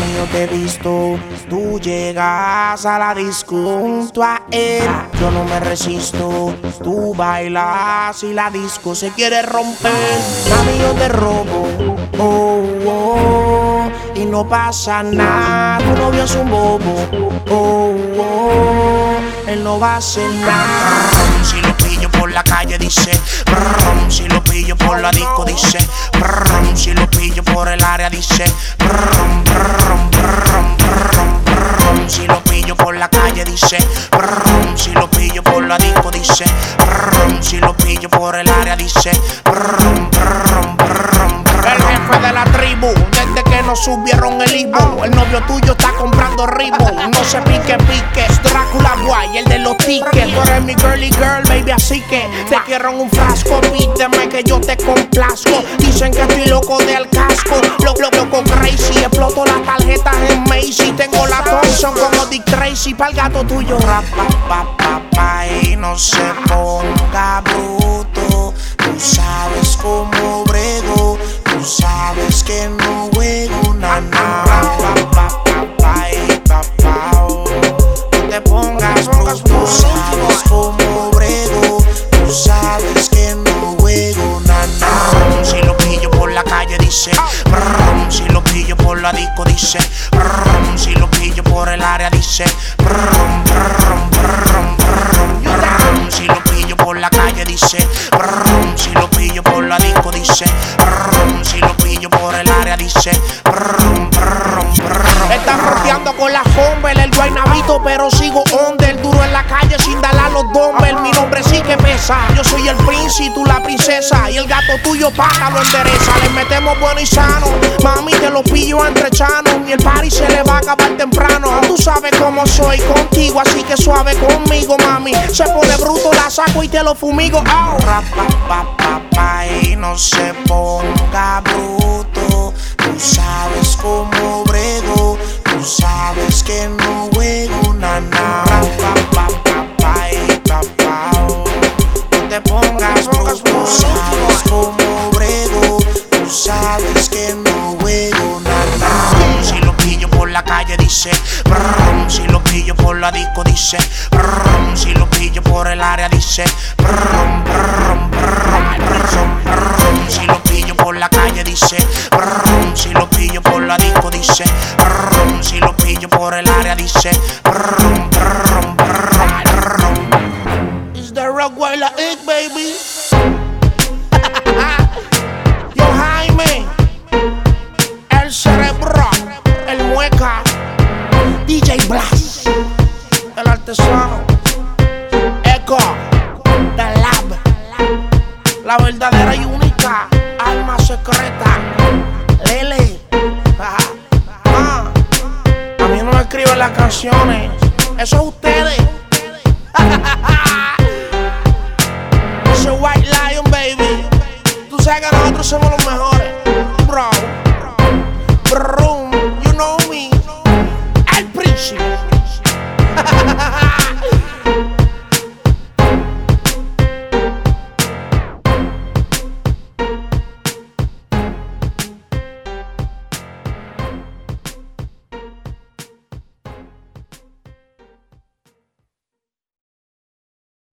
Mami, yo te he visto, tú llegas a la disco junto a él. Yo no me resisto, tú bailas y la disco se quiere romper. Mami, yo te robo, oh, oh, y no pasa nada. Tu novio es un bobo, oh, oh, él no va a hacer nada. Si lo pillo por la calle dice, brum, si lo pillo por la disco dice, brum, si lo pillo por el área dice, brum, brum, brum, brum, brum, si lo pillo por la calle dice, brum, si lo pillo por la disco dice, brum, si lo pillo por el área dice, brum, brum, brum, brum. El jefe de la tribu, desde que nos subieron el Ibu, el novio tuyo está comprando Reebok. No se pique, es Drácula Guay, el de los tickets. Tú eres mi girly girl, baby, así que te quiero en un frasco. Pídeme que yo te complazco. Dicen que estoy loco del casco, loco crazy. Exploto las tarjetas en Macy. Tengo la Thompson como Dick Tracy. Pa'l gato tuyo, rapa, y no se ponga bruto. Tú sabes cómo brego, tú sabes que no juego nada. No te pongas bruto, tú sabes cómo brego, tú sabes que no juego nada. Si lo pillo por la calle dice, brum, si lo pillo por la disco dice, brum, si lo pillo por el área dice, brum, brum, brum, brum, brum, si lo pillo por la calle dice, brum, si lo pillo por la disco dice, brum, si lo pillo por el área dice, brum, brum, brum. Están fronteando con la Humber, el guaynabito, pero sigo under, duro en la calle sin darle a los dumbbells. Mi nombre sí que pesa, yo soy el príncipe, tú la princesa, y el gato tuyo paga lo endereza. Le metemos bueno y sano, mami te lo pillo entre chanos, y el party se le va a acabar temprano. Tú sabes cómo soy contigo, así que suave conmigo, mami. Se pone bruto, la saco y te lo fumigo. Oh. Rapa, y no se ponga bruto. Tú sabes cómo brego, tú sabes que no juego nada. No te pongas bruto, tú sabes cómo brego, tú sabes que no juego nada. Si lo pillo por la calle dice, brum, si lo pillo por la disco dice, brum, si lo pillo por el área dice, brum, brum, brum, brum, brum, si lo pillo por la calle dice, brum, si lo pillo por la disco dice, brum, si lo pillo por el área dice, brum, brum, brum, brum. It's the Rockweiler Inc, baby. Yo Jaime, el cerebro, el mueca, DJ Blas, el artesano, Echo, The Lab, la verdadera y única alma secreta, Lele. A mí no me escriben las canciones, eso es ustedes.